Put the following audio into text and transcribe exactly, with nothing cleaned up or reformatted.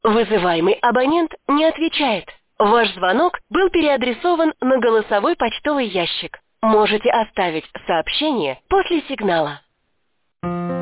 Вызываемый абонент не отвечает. Ваш звонок был переадресован на голосовой почтовый ящик. Можете оставить сообщение после сигнала.